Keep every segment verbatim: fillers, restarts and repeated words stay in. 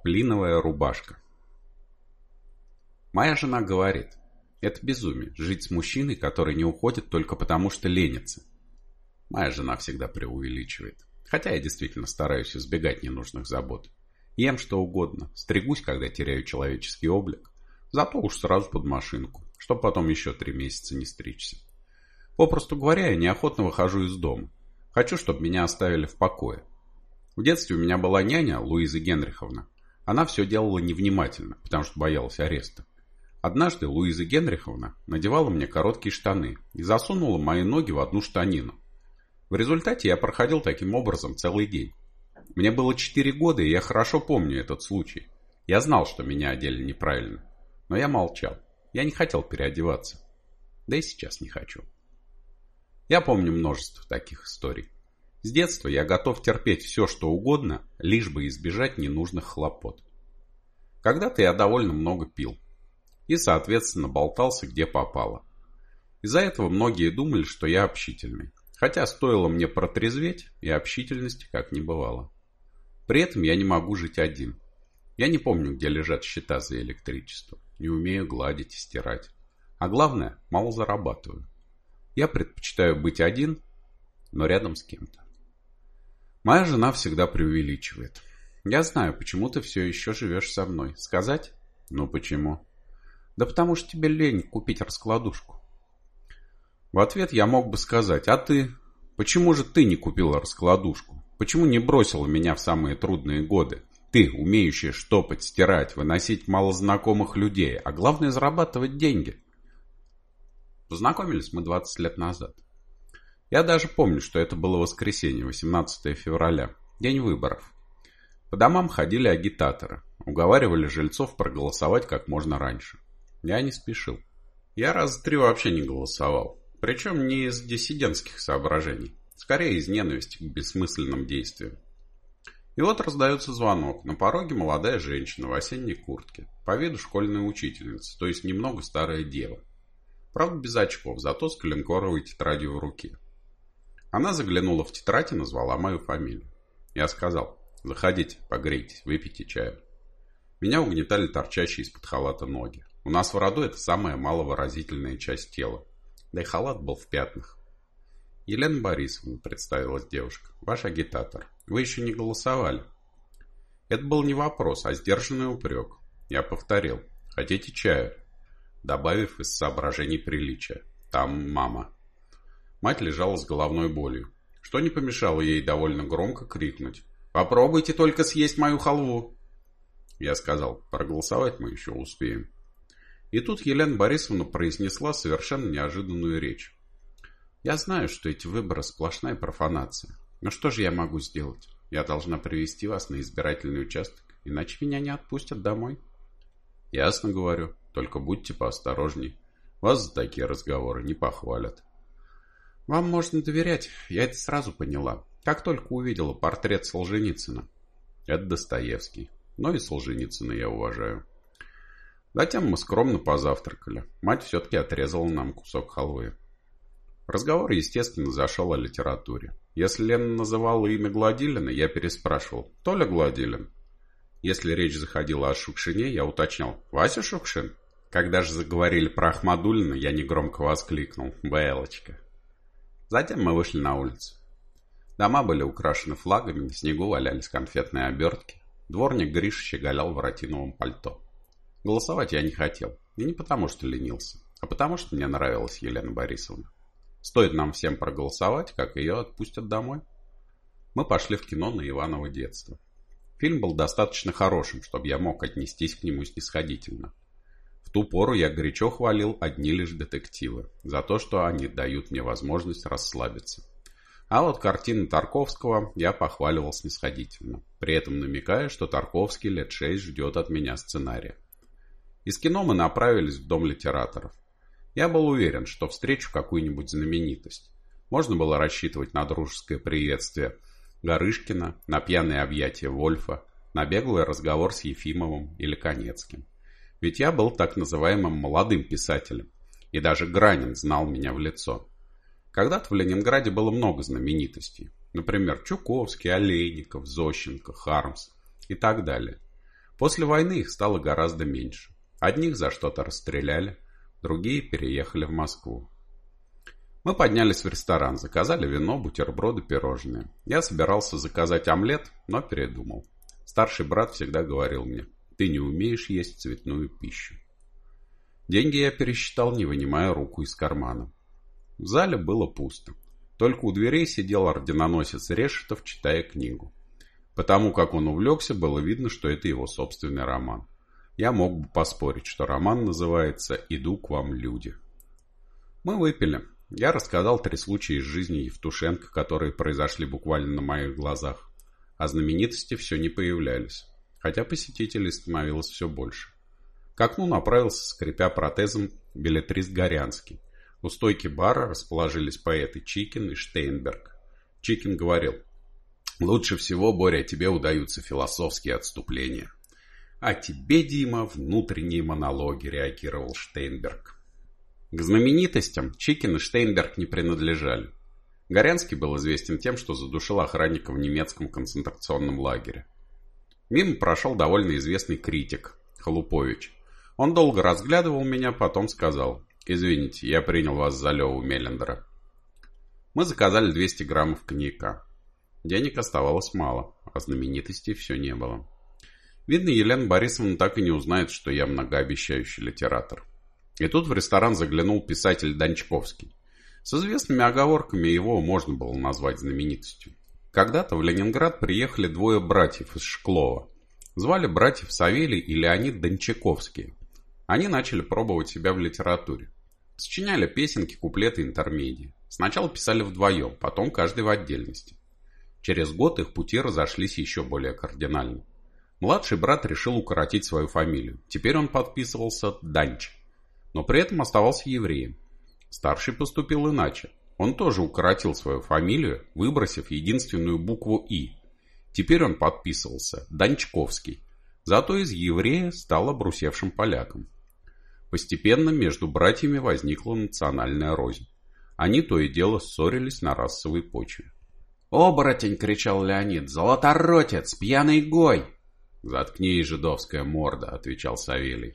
Поплиновая рубашка. Моя жена говорит, это безумие, жить с мужчиной, который не уходит только потому, что ленится. Моя жена всегда преувеличивает. Хотя я действительно стараюсь избегать ненужных забот. Ем что угодно, стригусь, когда теряю человеческий облик. Зато уж сразу под машинку, чтобы потом еще три месяца не стричься. Попросту говоря, я неохотно выхожу из дома. Хочу, чтобы меня оставили в покое. В детстве у меня была няня, Луиза Генриховна. Она все делала невнимательно, потому что боялась ареста. Однажды Луиза Генриховна надевала мне короткие штаны и засунула мои ноги в одну штанину. В результате я проходил таким образом целый день. Мне было четыре года, и я хорошо помню этот случай. Я знал, что меня одели неправильно. Но я молчал. Я не хотел переодеваться. Да и сейчас не хочу. Я помню множество таких историй. С детства я готов терпеть все, что угодно, лишь бы избежать ненужных хлопот. Когда-то я довольно много пил. И, соответственно, болтался где попало. Из-за этого многие думали, что я общительный. Хотя стоило мне протрезветь, и общительности как не бывало. При этом я не могу жить один. Я не помню, где лежат счета за электричество. Не умею гладить и стирать. А главное, мало зарабатываю. Я предпочитаю быть один, но рядом с кем-то. Моя жена всегда преувеличивает. Я знаю, почему ты все еще живешь со мной. Сказать? Ну почему? Да потому что тебе лень купить раскладушку. В ответ я мог бы сказать, а ты? Почему же ты не купила раскладушку? Почему не бросила меня в самые трудные годы? Ты, умеющая штопать, стирать, выносить малознакомых людей, а главное зарабатывать деньги. Познакомились мы двадцать лет назад. Я даже помню, что это было воскресенье, восемнадцатое февраля, день выборов. По домам ходили агитаторы, уговаривали жильцов проголосовать как можно раньше. Я не спешил. Я раза три вообще не голосовал. Причем не из диссидентских соображений, скорее из ненависти к бессмысленным действиям. И вот раздается звонок. На пороге молодая женщина в осенней куртке, по виду школьная учительница, то есть немного старая дева. Правда без очков, зато с коленкоровой тетрадью в руке. Она заглянула в тетрадь и назвала мою фамилию. Я сказал, заходите, погрейтесь, выпейте чаю. Меня угнетали торчащие из-под халата ноги. У нас в роду это самая маловыразительная часть тела. Да и халат был в пятнах. Елена Борисовна, представилась девушка, ваш агитатор. Вы еще не голосовали. Это был не вопрос, а сдержанный упрек. Я повторил, хотите чаю? Добавив из соображений приличия. Там мама. Мать лежала с головной болью, что не помешало ей довольно громко крикнуть. «Попробуйте только съесть мою халву!» Я сказал, проголосовать мы еще успеем. И тут Елена Борисовна произнесла совершенно неожиданную речь. «Я знаю, что эти выборы сплошная профанация. Но что же я могу сделать? Я должна привести вас на избирательный участок, иначе меня не отпустят домой». «Ясно говорю, только будьте поосторожней. Вас за такие разговоры не похвалят». «Вам можно доверять, я это сразу поняла, как только увидела портрет Солженицына». «Это Достоевский, но и Солженицына я уважаю». Затем мы скромно позавтракали. Мать все-таки отрезала нам кусок халвы. Разговор, естественно, зашел о литературе. Если Лена называла имя Гладилина, я переспрашивал, Толя Гладилин. Если речь заходила о Шукшине, я уточнял, Вася Шукшин? Когда же заговорили про Ахмадуллина, я негромко воскликнул, Белочка. Затем мы вышли на улицу. Дома были украшены флагами, на снегу валялись конфетные обертки. Дворник Гриша щеголял в воротиновом пальто. Голосовать я не хотел. И не потому, что ленился, а потому, что мне нравилась Елена Борисовна. Стоит нам всем проголосовать, как ее отпустят домой. Мы пошли в кино на Иваново детство. Фильм был достаточно хорошим, чтобы я мог отнестись к нему снисходительно. В ту пору я горячо хвалил одни лишь детективы за то, что они дают мне возможность расслабиться. А вот картины Тарковского я похваливал снисходительно, при этом намекая, что Тарковский лет шесть ждет от меня сценария. Из кино мы направились в Дом литераторов. Я был уверен, что встречу какую-нибудь знаменитость. Можно было рассчитывать на дружеское приветствие Гарышкина, на пьяные объятия Вольфа, на беглый разговор с Ефимовым или Канецким. Ведь я был так называемым молодым писателем, и даже Гранин знал меня в лицо. Когда-то в Ленинграде было много знаменитостей. Например, Чуковский, Олейников, Зощенко, Хармс и так далее. После войны их стало гораздо меньше. Одних за что-то расстреляли, другие переехали в Москву. Мы поднялись в ресторан, заказали вино, бутерброды, пирожные. Я собирался заказать омлет, но передумал. Старший брат всегда говорил мне: ты не умеешь есть цветную пищу. Деньги я пересчитал, не вынимая руку из кармана. В зале было пусто. Только у дверей сидел орденоносец Решетов, читая книгу. Потому как он увлекся, было видно, что это его собственный роман. Я мог бы поспорить, что роман называется «Иду к вам, люди». Мы выпили. Я рассказал три случая из жизни Евтушенко, которые произошли буквально на моих глазах. А знаменитости все не появлялись, хотя посетителей становилось все больше. К окну направился, скрипя протезом, беллетрист Горянский. У стойки бара расположились поэты Чикин и Штейнберг. Чикин говорил: «Лучше всего, Боря, тебе удаются философские отступления». «А тебе, Дима, внутренние монологи», — реагировал Штейнберг. К знаменитостям Чикин и Штейнберг не принадлежали. Горянский был известен тем, что задушил охранника в немецком концентрационном лагере. Мимо прошел довольно известный критик Холупович. Он долго разглядывал меня, потом сказал: «Извините, я принял вас за Леву Меллендера». Мы заказали двести граммов коньяка. Денег оставалось мало, а знаменитостей все не было. Видно, Елена Борисовна так и не узнает, что я многообещающий литератор. И тут в ресторан заглянул писатель Дончковский. С известными оговорками его можно было назвать знаменитостью. Когда-то в Ленинград приехали двое братьев из Шклова. Звали братьев Савелий и Леонид Дончаковские. Они начали пробовать себя в литературе. Сочиняли песенки, куплеты, интермедии. Сначала писали вдвоем, потом каждый в отдельности. Через год их пути разошлись еще более кардинально. Младший брат решил укоротить свою фамилию. Теперь он подписывался Данч, но при этом оставался евреем. Старший поступил иначе. Он тоже укоротил свою фамилию, выбросив единственную букву «и». Теперь он подписывался Дончковский, зато из еврея стал обрусевшим поляком. Постепенно между братьями возникла национальная рознь. Они то и дело ссорились на расовой почве. «Оборотень!» — кричал Леонид. «Золоторотец! Пьяный гой!» «Заткнись, жидовская морда!» — отвечал Савелий.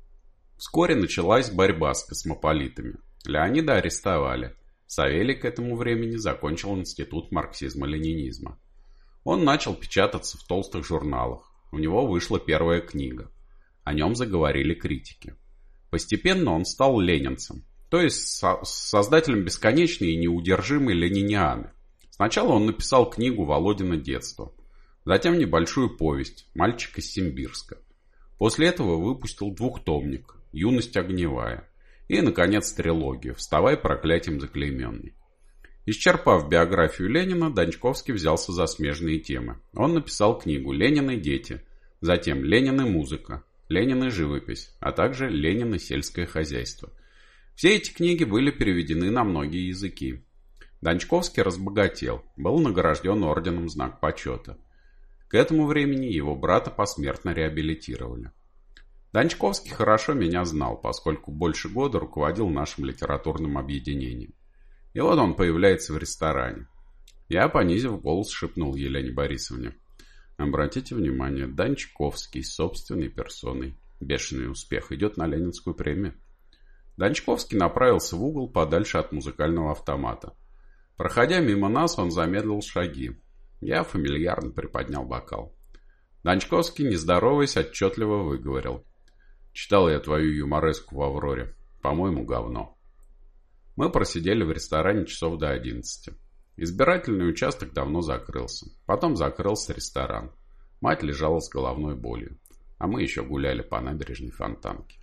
Вскоре началась борьба с космополитами. Леонида арестовали. Савелий к этому времени закончил институт марксизма-ленинизма. Он начал печататься в толстых журналах. У него вышла первая книга. О нем заговорили критики. Постепенно он стал ленинцем, то есть со- создателем бесконечной и неудержимой ленинианы. Сначала он написал книгу «Володино детство», затем небольшую повесть «Мальчик из Симбирска». После этого выпустил двухтомник «Юность огневая» и, наконец, трилогию «Вставай, проклятием заклейменный». Исчерпав биографию Ленина, Дончковский взялся за смежные темы. Он написал книгу «Ленин и дети», затем «Ленин и музыка», «Ленин и живопись», а также «Ленин и сельское хозяйство». Все эти книги были переведены на многие языки. Дончковский разбогател, был награжден орденом Знак почета. К этому времени его брата посмертно реабилитировали. Дончковский хорошо меня знал, поскольку больше года руководил нашим литературным объединением. И вот он появляется в ресторане. Я, понизив голос, шепнул Елене Борисовне: «Обратите внимание, Дончковский собственной персоной. Бешеный успех, идет на Ленинскую премию». Дончковский направился в угол подальше от музыкального автомата. Проходя мимо нас, он замедлил шаги. Я фамильярно приподнял бокал. Дончковский, не здороваясь, отчетливо выговорил: «Читал я твою юмореску в «Авроре». По-моему, говно». Мы просидели в ресторане часов до одиннадцати. Избирательный участок давно закрылся. Потом закрылся ресторан. Мать лежала с головной болью. А мы еще гуляли по набережной Фонтанки.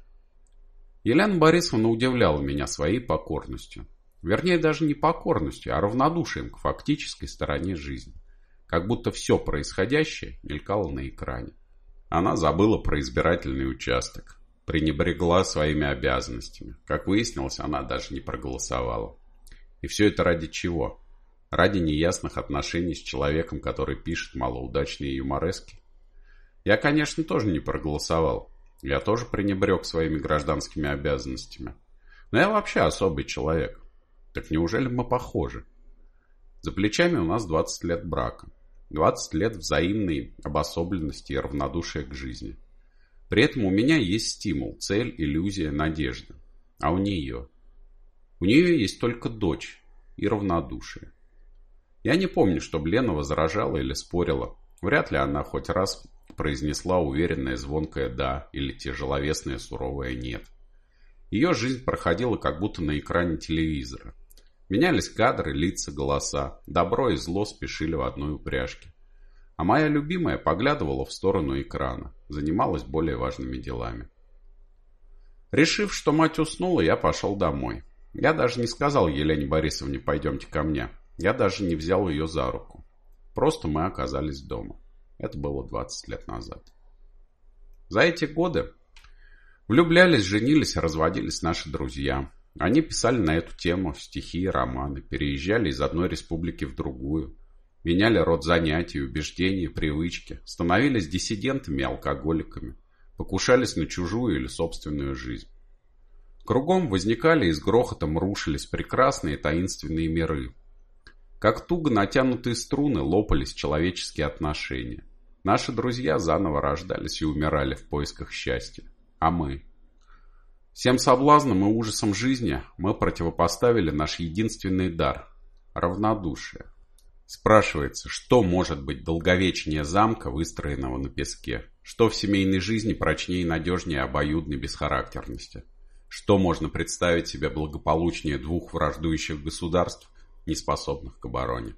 Елена Борисовна удивляла меня своей покорностью. Вернее, даже не покорностью, а равнодушием к фактической стороне жизни. Как будто все происходящее мелькало на экране. Она забыла про избирательный участок. Пренебрегла своими обязанностями. Как выяснилось, она даже не проголосовала. И все это ради чего? Ради неясных отношений с человеком, который пишет малоудачные юморески? Я, конечно, тоже не проголосовал. Я тоже пренебрег своими гражданскими обязанностями. Но я вообще особый человек. Так неужели мы похожи? За плечами у нас двадцать лет брака. двадцать лет взаимной обособленности и равнодушия к жизни. При этом у меня есть стимул, цель, иллюзия, надежда. А у нее? У нее есть только дочь и равнодушие. Я не помню, чтобы Лена возражала или спорила. Вряд ли она хоть раз произнесла уверенное звонкое «да» или тяжеловесное суровое «нет». Ее жизнь проходила как будто на экране телевизора. Менялись кадры, лица, голоса. Добро и зло спешили в одной упряжке. А моя любимая поглядывала в сторону экрана, занималась более важными делами. Решив, что мать уснула, я пошел домой. Я даже не сказал Елене Борисовне «пойдемте ко мне». Я даже не взял ее за руку. Просто мы оказались дома. Это было двадцать лет назад. За эти годы влюблялись, женились, разводились наши друзья. Они писали на эту тему стихи, романы, переезжали из одной республики в другую, меняли род занятий, убеждений, привычки, становились диссидентами и алкоголиками, покушались на чужую или собственную жизнь. Кругом возникали и с грохотом рушились прекрасные таинственные миры. Как туго натянутые струны лопались человеческие отношения. Наши друзья заново рождались и умирали в поисках счастья. А мы? Всем соблазнам и ужасам жизни мы противопоставили наш единственный дар – равнодушие. Спрашивается, что может быть долговечнее замка, выстроенного на песке? Что в семейной жизни прочнее и надежнее обоюдной бесхарактерности? Что можно представить себе благополучнее двух враждующих государств, не способных к обороне?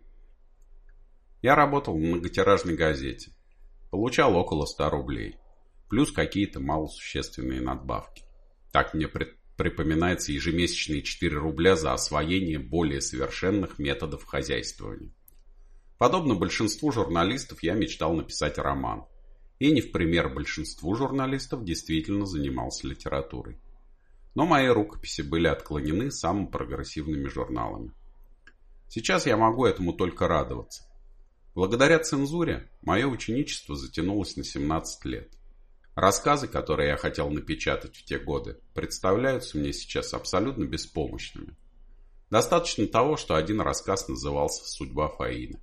Я работал в многотиражной газете. Получал около ста рублей. Плюс какие-то малосущественные надбавки. Так мне при- припоминается ежемесячные четыре рубля за освоение более совершенных методов хозяйствования. Подобно большинству журналистов, я мечтал написать роман. И не в пример большинству журналистов действительно занимался литературой. Но мои рукописи были отклонены самыми прогрессивными журналами. Сейчас я могу этому только радоваться. Благодаря цензуре мое ученичество затянулось на семнадцать лет. Рассказы, которые я хотел напечатать в те годы, представляются мне сейчас абсолютно беспомощными. Достаточно того, что один рассказ назывался «Судьба Фаины».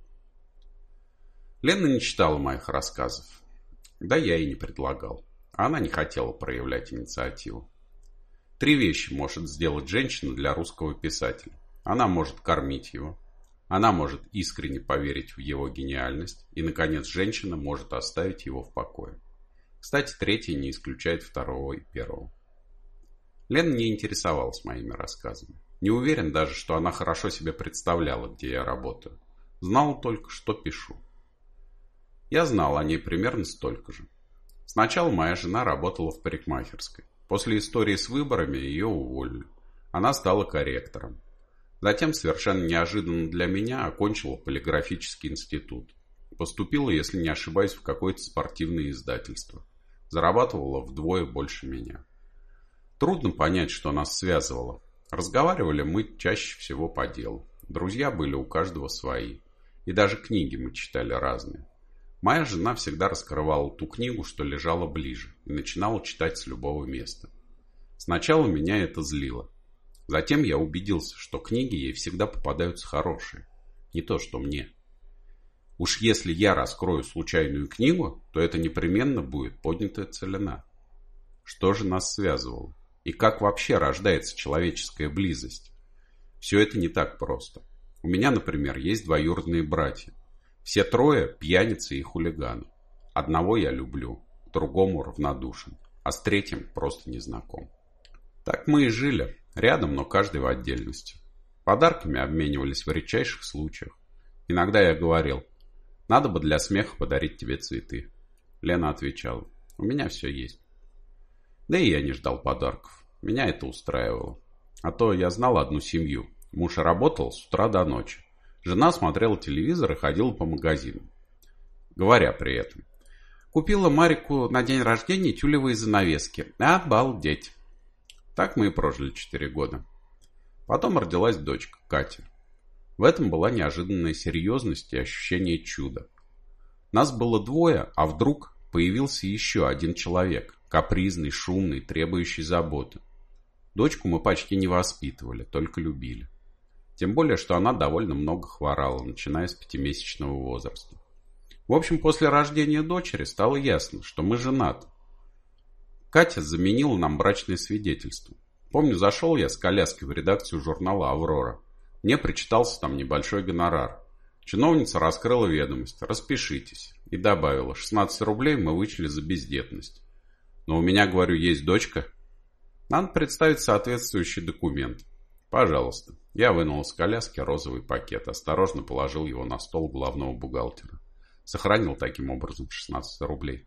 Лена не читала моих рассказов. Да я и не предлагал. Она не хотела проявлять инициативу. Три вещи может сделать женщина для русского писателя. Она может кормить его. Она может искренне поверить в его гениальность. И, наконец, женщина может оставить его в покое. Кстати, третье не исключает второго и первого. Лена не интересовалась моими рассказами. Не уверен даже, что она хорошо себе представляла, где я работаю. Знала только, что пишу. Я знал о ней примерно столько же. Сначала моя жена работала в парикмахерской. После истории с выборами ее уволили. Она стала корректором. Затем, совершенно неожиданно для меня, окончила полиграфический институт. Поступила, если не ошибаюсь, в какое-то спортивное издательство. Зарабатывала вдвое больше меня. Трудно понять, что нас связывало. Разговаривали мы чаще всего по делу. Друзья были у каждого свои. И даже книги мы читали разные. Моя жена всегда раскрывала ту книгу, что лежала ближе, и начинала читать с любого места. Сначала меня это злило. Затем я убедился, что книги ей всегда попадаются хорошие. Не то, что мне. Уж если я раскрою случайную книгу, то это непременно будет поднятая целина. Что же нас связывало? И как вообще рождается человеческая близость? Все это не так просто. У меня, например, есть двоюродные братья. Все трое пьяницы и хулиганы. Одного я люблю, к другому равнодушен, а с третьим просто не знаком. Так мы и жили, рядом, но каждый в отдельности. Подарками обменивались в редчайших случаях. Иногда я говорил: надо бы для смеха подарить тебе цветы. Лена отвечала: у меня все есть. Да и я не ждал подарков. Меня это устраивало. А то я знал одну семью. Муж работал с утра до ночи. Жена смотрела телевизор и ходила по магазинам. Говоря при этом: купила Марику на день рождения тюлевые занавески. Обалдеть! Так мы и прожили четыре года. Потом родилась дочка, Катя. В этом была неожиданная серьезность и ощущение чуда. Нас было двое, а вдруг появился еще один человек. Капризный, шумный, требующий заботы. Дочку мы почти не воспитывали, только любили. Тем более, что она довольно много хворала, начиная с пятимесячного возраста. В общем, после рождения дочери стало ясно, что мы женаты. Катя заменила нам брачное свидетельство. Помню, зашел я с коляской в редакцию журнала «Аврора». Мне причитался там небольшой гонорар. Чиновница раскрыла ведомость. «Распишитесь». И добавила: шестнадцать рублей мы вычли за бездетность. Но у меня, говорю, есть дочка. Надо представить соответствующий документ. Пожалуйста. Я вынул из коляски розовый пакет, осторожно положил его на стол главного бухгалтера. Сохранил таким образом шестнадцать рублей.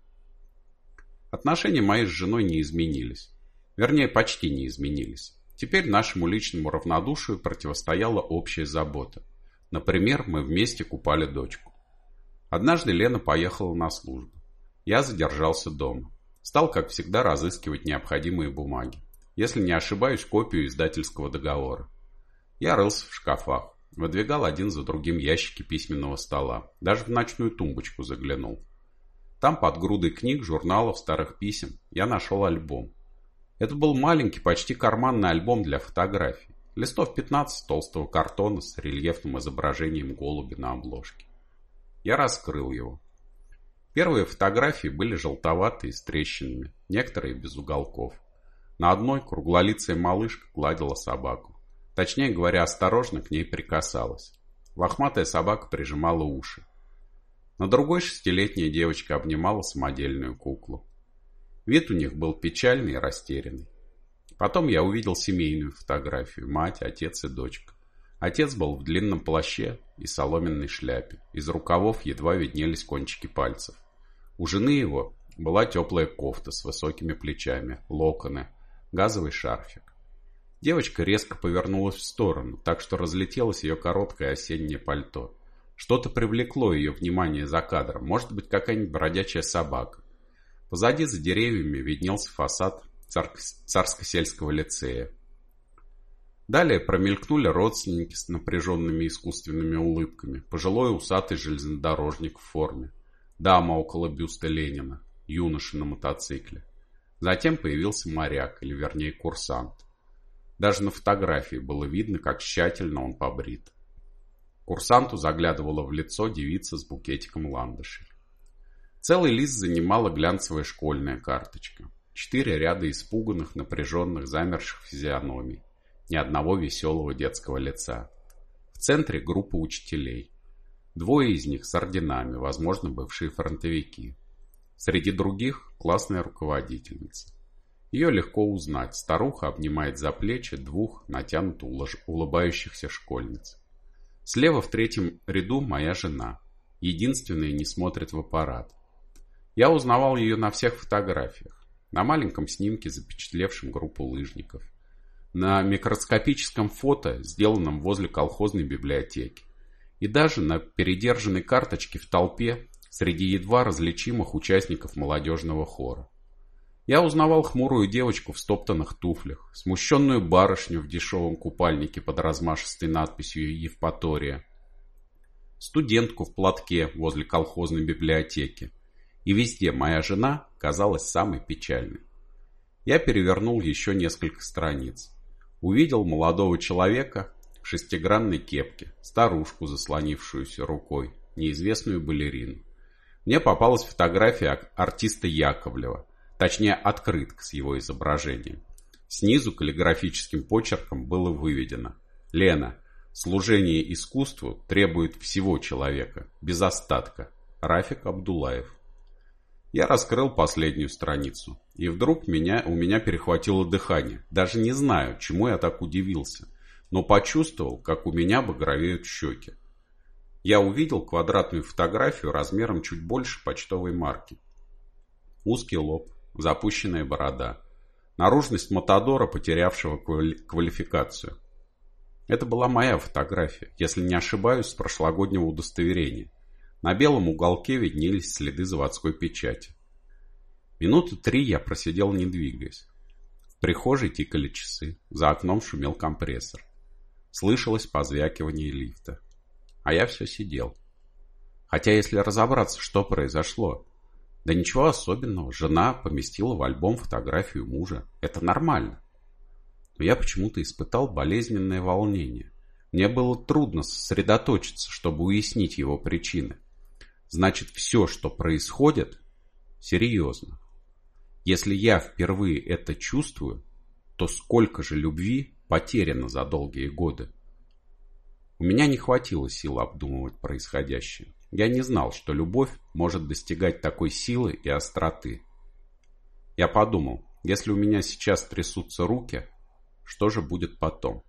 Отношения мои с женой не изменились. Вернее, почти не изменились. Теперь нашему личному равнодушию противостояла общая забота. Например, мы вместе купали дочку. Однажды Лена поехала на службу. Я задержался дома. Стал, как всегда, разыскивать необходимые бумаги. Если не ошибаюсь, копию издательского договора. Я рылся в шкафах, выдвигал один за другим ящики письменного стола. Даже в ночную тумбочку заглянул. Там под грудой книг, журналов, старых писем я нашел альбом. Это был маленький, почти карманный альбом для фотографий. Листов пятнадцать толстого картона с рельефным изображением голубя на обложке. Я раскрыл его. Первые фотографии были желтоватые, с трещинами, некоторые без уголков. На одной круглолицая малышка гладила собаку. Точнее говоря, осторожно к ней прикасалась. Лохматая собака прижимала уши. На другой шестилетняя девочка обнимала самодельную куклу. Вид у них был печальный и растерянный. Потом я увидел семейную фотографию: мать, отец и дочка. Отец был в длинном плаще и соломенной шляпе. Из рукавов едва виднелись кончики пальцев. У жены его была теплая кофта с высокими плечами, локоны, газовый шарфик. Девочка резко повернулась в сторону, так что разлетелось ее короткое осеннее пальто. Что-то привлекло ее внимание за кадром, может быть, какая-нибудь бродячая собака. Позади за деревьями виднелся фасад цар- царско-сельского лицея. Далее промелькнули родственники с напряженными искусственными улыбками, пожилой усатый железнодорожник в форме, дама около бюста Ленина, юноша на мотоцикле. Затем появился моряк, или вернее курсант. Даже на фотографии было видно, как тщательно он побрит. Курсанту заглядывала в лицо девица с букетиком ландышей. Целый лист занимала глянцевая школьная карточка. Четыре ряда испуганных, напряженных, замерших физиономий. Ни одного веселого детского лица. В центре группа учителей. Двое из них с орденами, возможно, бывшие фронтовики. Среди других классная руководительница. Ее легко узнать. Старуха обнимает за плечи двух натянуто улыбающихся школьниц. Слева в третьем ряду моя жена. Единственная не смотрит в аппарат. Я узнавал ее на всех фотографиях. На маленьком снимке, запечатлевшем группу лыжников. На микроскопическом фото, сделанном возле колхозной библиотеки. И даже на передержанной карточке в толпе среди едва различимых участников молодежного хора. Я узнавал хмурую девочку в стоптанных туфлях, смущенную барышню в дешевом купальнике под размашистой надписью «Евпатория», студентку в платке возле колхозной библиотеки. И везде моя жена казалась самой печальной. Я перевернул еще несколько страниц. Увидел молодого человека в шестигранной кепке, старушку, заслонившуюся рукой, неизвестную балерину. Мне попалась фотография артиста Яковлева, точнее открытка с его изображением. Снизу каллиграфическим почерком было выведено: «Лена, служение искусству требует всего человека, без остатка. Рафик Абдулаев». Я раскрыл последнюю страницу, и вдруг меня, у меня перехватило дыхание. Даже не знаю, чему я так удивился, но почувствовал, как у меня багровеют щеки. Я увидел квадратную фотографию размером чуть больше почтовой марки. Узкий лоб, запущенная борода, наружность матадора, потерявшего квалификацию. Это была моя фотография, если не ошибаюсь, с прошлогоднего удостоверения. На белом уголке виднелись следы заводской печати. Минуты три я просидел, не двигаясь. В прихожей тикали часы, за окном шумел компрессор. Слышалось позвякивание лифта. А я все сидел. Хотя, если разобраться, что произошло, да ничего особенного. Жена поместила в альбом фотографию мужа. Это нормально. Но я почему-то испытал болезненное волнение. Мне было трудно сосредоточиться, чтобы уяснить его причины. Значит, все, что происходит, серьезно. Если я впервые это чувствую, то сколько же любви потеряно за долгие годы? У меня не хватило сил обдумывать происходящее. Я не знал, что любовь может достигать такой силы и остроты. Я подумал, если у меня сейчас трясутся руки, что же будет потом?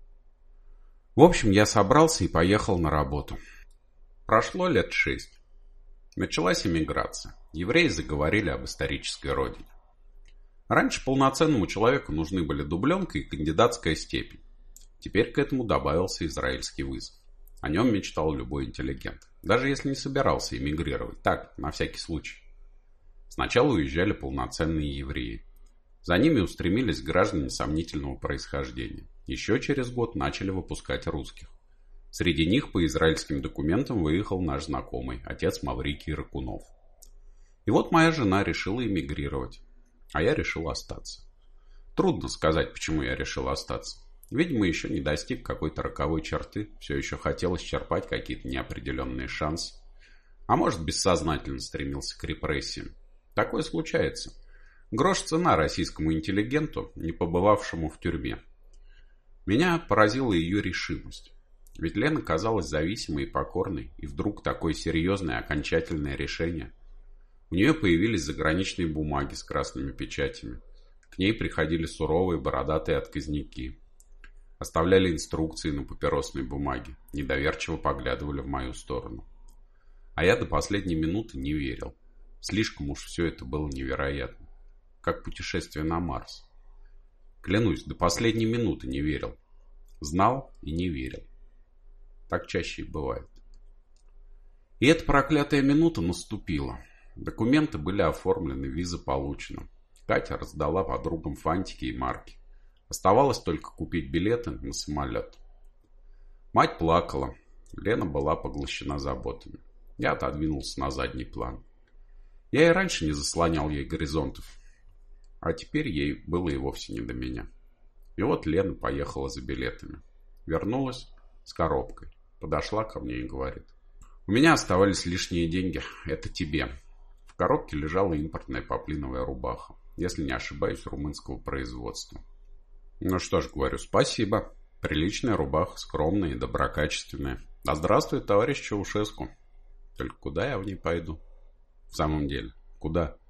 В общем, я собрался и поехал на работу. Прошло лет шесть. Началась эмиграция. Евреи заговорили об исторической родине. Раньше полноценному человеку нужны были дубленка и кандидатская степень. Теперь к этому добавился израильский вызов. О нем мечтал любой интеллигент, даже если не собирался эмигрировать. Так, на всякий случай. Сначала уезжали полноценные евреи. За ними устремились граждане сомнительного происхождения. Еще через год начали выпускать русских. Среди них по израильским документам выехал наш знакомый, отец Маврикий Ракунов. И вот моя жена решила эмигрировать, а я решил остаться. Трудно сказать, почему я решил остаться. Видимо, еще не достиг какой-то роковой черты, все еще хотел исчерпать какие-то неопределенные шансы. А может, бессознательно стремился к репрессиям. Такое случается. Грош цена российскому интеллигенту, не побывавшему в тюрьме. Меня поразила ее решимость. Ведь Лена казалась зависимой и покорной, и вдруг такое серьезное окончательное решение. У нее появились заграничные бумаги с красными печатями. К ней приходили суровые бородатые отказники. Оставляли инструкции на папиросной бумаге, недоверчиво поглядывали в мою сторону. А я до последней минуты не верил. Слишком уж все это было невероятно. Как путешествие на Марс. Клянусь, до последней минуты не верил. Знал и не верил. Так чаще и бывает. И эта проклятая минута наступила. Документы были оформлены, виза получена. Катя раздала подругам фантики и марки. Оставалось только купить билеты на самолет. Мать плакала. Лена была поглощена заботами. Я отодвинулся на задний план. Я и раньше не заслонял ей горизонтов. А теперь ей было и вовсе не до меня. И вот Лена поехала за билетами. Вернулась с коробкой. Подошла ко мне и говорит: «У меня оставались лишние деньги. Это тебе». В коробке лежала импортная поплиновая рубаха. Если не ошибаюсь, румынского производства. Ну что ж, говорю, спасибо. Приличная рубаха, скромная и доброкачественная. Да здравствует товарищ Чаушеску. Только куда я в ней пойду? В самом деле, куда?